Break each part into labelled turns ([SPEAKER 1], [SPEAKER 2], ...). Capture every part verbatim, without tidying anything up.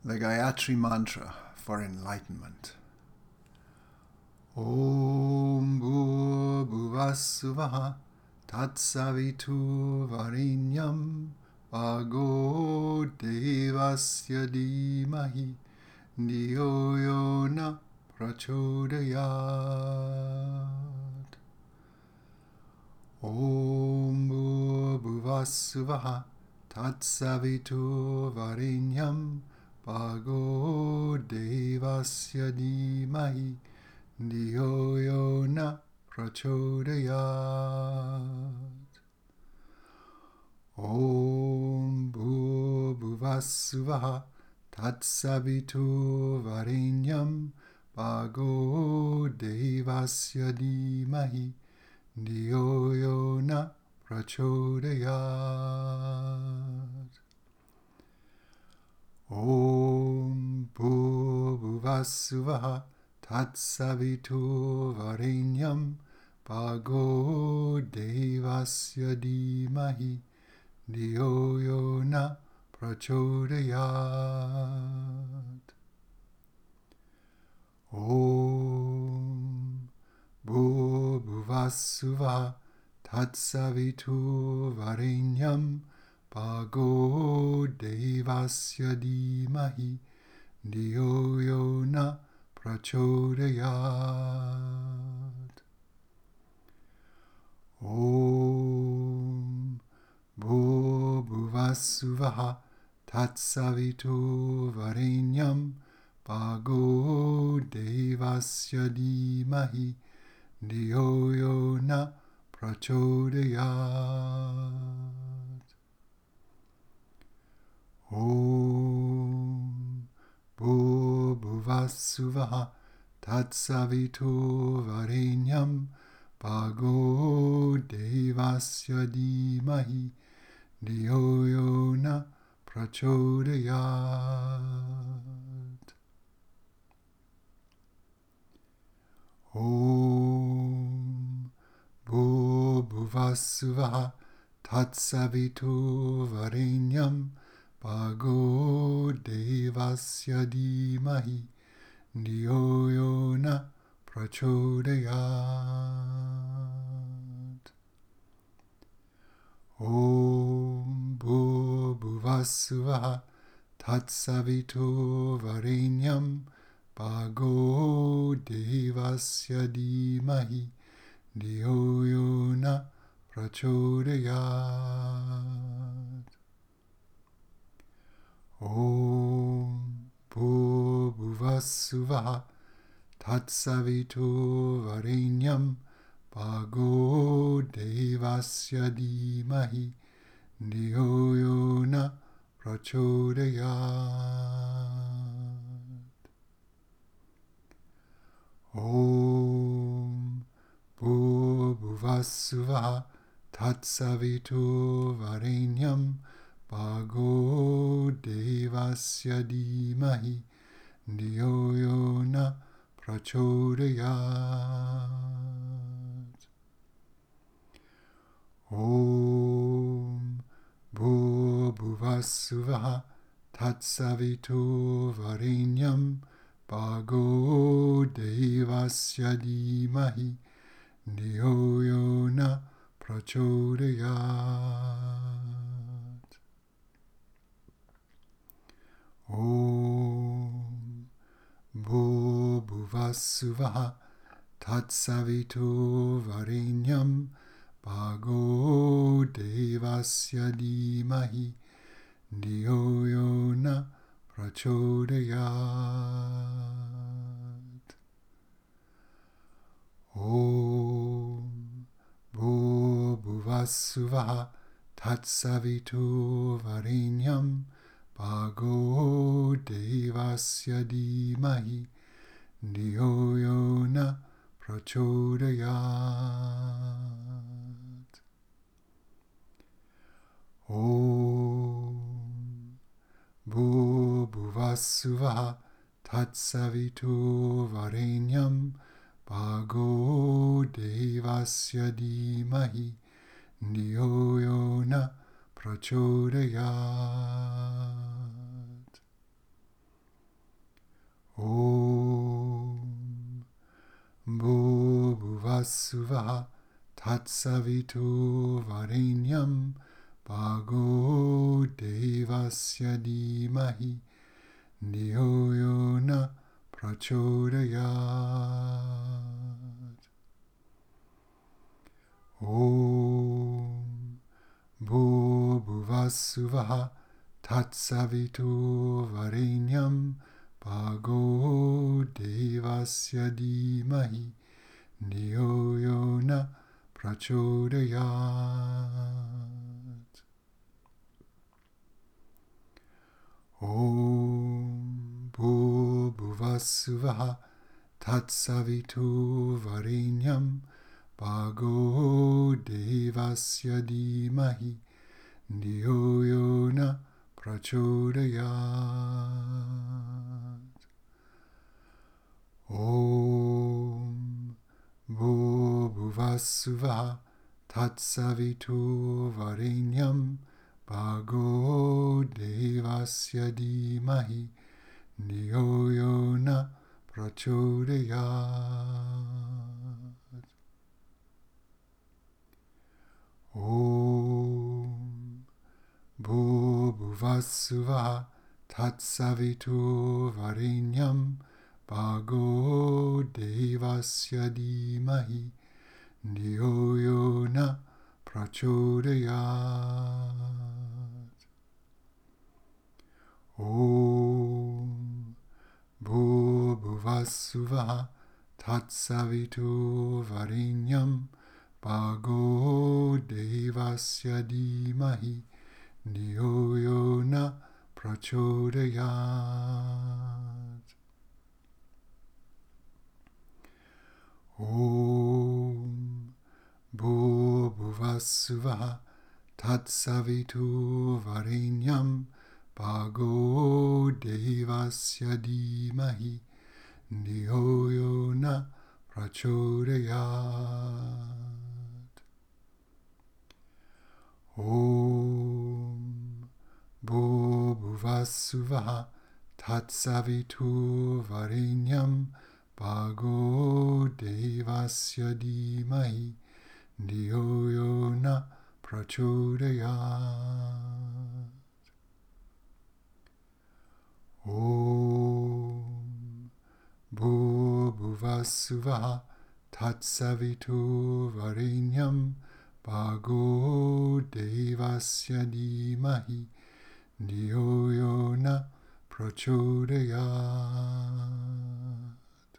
[SPEAKER 1] The Gayatri Mantra for Enlightenment. Om Bhuvassuvaha Tatsavitu Varinyam Bhago Devasya Dhimahi Dhiyo Yona Prachodayat. Om Bhuvassuvaha Tatsavitu Varinyam Bhago Devasya Dhimahi Dhiyo Yona Prachodayat. Om Bhuvassuvaha Tatsavitu Varinyam Bhago Devasya Dhimahi Dhiyo Yona Prachodayat. Om Bhuvassuvaha Tatsavitu Varinyam Bhago Devasya Dhimahi Dhiyo Yona Prachodayat. Om Bhuvassuvaha Tatsavitu Varinyam Bhago Devasya Dhimahi Dhiyo Yona Prachodayat. Om Bhuvassuvaha Tatsavitu Varinyam Bhago Devasya Dhimahi Dhiyo Yona Prachodayat. Om Bhuvassuvaha Tatsavitu Varinyam Bhago Devasya Dhimahi Dhiyo Yona Prachodayat. Om Bhuvassuvaha Tatsavitu Varinyam Bhago Devasya Dhimahi Dhiyo Yona Prachodayat. Om Bhuvassuvaha Tatsavitu Varinyam Bhago Devasya Dhimahi Dhiyo Yona Prachodayat. Om Bhuvassuvaha Tatsavitu Varinyam Bhago Devasya Dhimahi Dhiyo Yona Prachodayat. Om Bhuvassuvaha Tatsavitu Varinyam Bhago Devasya Dhimahi Dhiyo Yona Prachodayat. Om Bhuvassuvaha Tatsavitu Varinyam Bhago Devasya Dhimahi Dhiyo Yona Prachodayat. Om Bhuvassuvaha Tatsavitu Varinyam Bhago Devasya Dhimahi Dhiyo Yona Prachodayat. Om Bhuvassuvaha Tatsavitu Varinyam Bhago Devasya Dhimahi Dhiyo Yona Prachodayat. Om Bhuvassuvaha Tatsavitu Varinyam Bhago Devasya Dhimahi Dhiyo Yona Prachodayat. Bhuvasuvaha Tatsavitu Varenyam Bhago Devasya Dhimahi Dhiyo Yo Na Prachodayat. Om Bhuvasuvaha Tatsavitu Varenyam Bhago Devasya Dhimahi Dhiyo Yo Na Prachodayat. Om Bhuvasuvaha Tatsavitu Varenyam Bhago Devasya Dhimahi Dhiyo Yo Na Prachodayat. Om Bhuvasuvaha Tatsavitu Varenyam Bhago Devasya Dhimahi Dhiyo Yo Na Prachodayat. Om Bhuvasuvaha Tatsavitu Varenyam Bhago Devasya Dhimahi Dhiyo Yo Na Prachodayat. Om Bhuvasuvaha Tatsavitu Varenyam Bhago Devasya Dhimahi Dhiyo Yo Na Prachodayat. Om Bhuvasuvaha Tatsavitu Varenyam Bhago Devasya Dhimahi Dhiyo Yo Na Prachodayat. Om Bhuvasuvaha Tatsavitu Varenyam Bhago Devasya Dhimahi Dhiyo Yo Na Prachodayat. Om Bhuvasuvaha Tatsavitu Varenyam Bhago Devasya Dhimahi Dhiyo Yo Na Prachodayat.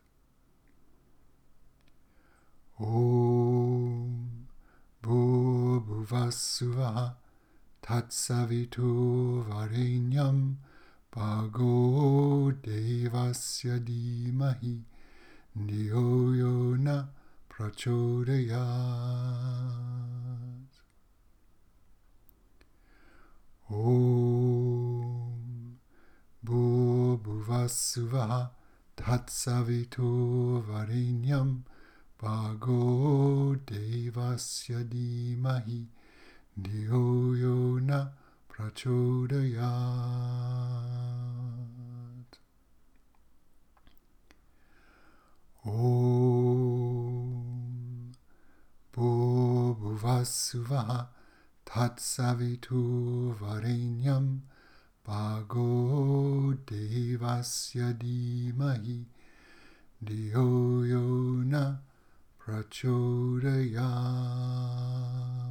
[SPEAKER 1] Om Bhuvasuvaha Tatsavitu Varenyam Bhago Devasya Dhimahi Dhiyo Yo Na Prachodayat. Om Bhuvasuvaha Tatsavitu Varenyam Bhago Devasya Dhimahi Dhiyo Yo Na Prachodayat. Om Bhuvasuvaha Tatsavitu Varenyam Bhago Devasya Dhimahi Dhiyo Yo Na Prachodayat.